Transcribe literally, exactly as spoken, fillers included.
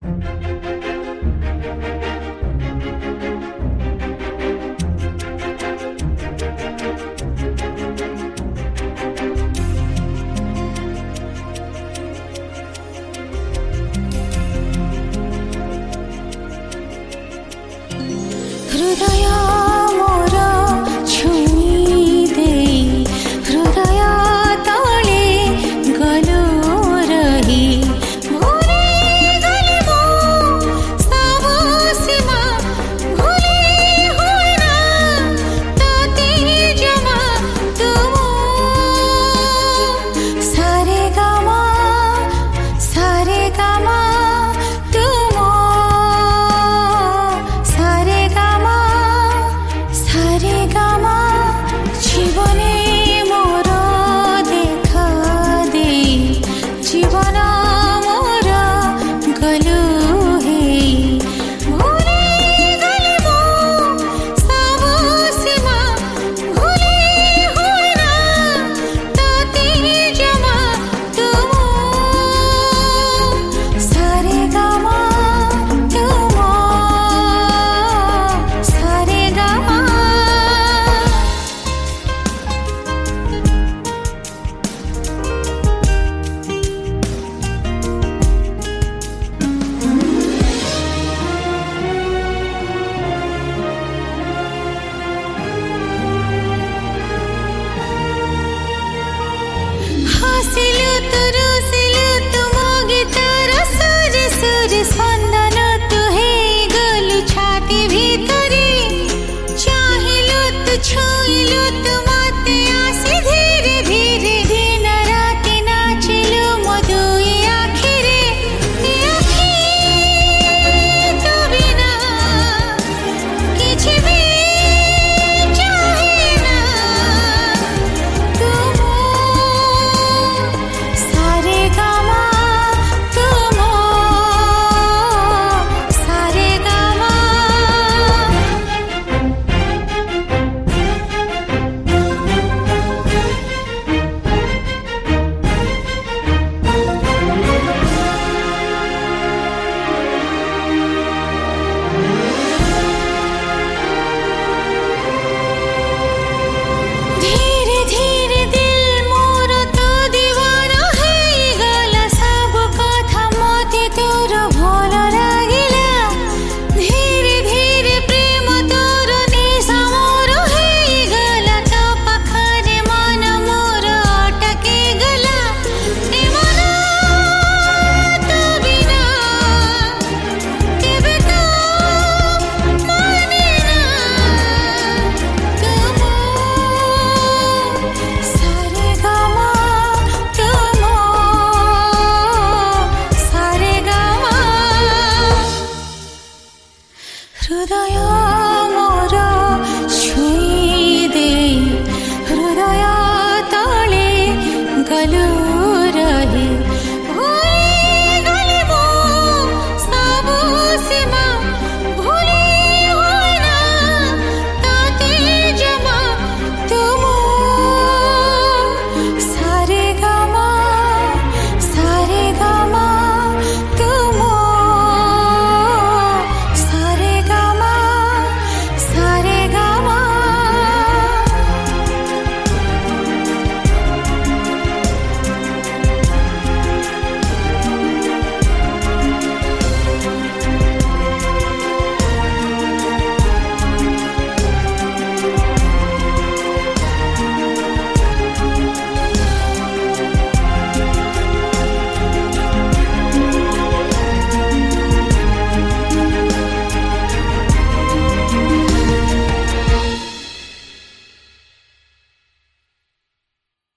हृदय मोर छुई दे हृदय तले गलो रही भूली गली मो सब सीमा भूली हुई ना ताते जमा तुम सारे गामा सारे गामा तुम सारे गामा सारे गामा जीवने मोर देखा दे जीवन मोर गलु हे भूली गली मो सब सीमा भूली हुई ना ताते जमा तुम सारे गामा तुम सारे गामा हसिलु तु रुसिलु तु मो गीतर सुर सुर स्पंदन तु हे गलु छाती भीतरे चाहिलु तु छुइलु तु मते आसी धीरे धीरे दिन राति नाचिलु मो दुई आखिरे ए आखि तु बिना किछि भी चाहे ना तुम सारे गामा तुम सारे गामा धीरे धीरे दिल मोर तो दीवाना है गला सब कथा मते तोर भल लागिला धीरे धीरे प्रेम तोर निशा मोर है गला तो पाखरे मन मोर अटके गला ए मन तू बिना केबे तो माने ना तुम सारे गामा तुम सारे गामा हृदय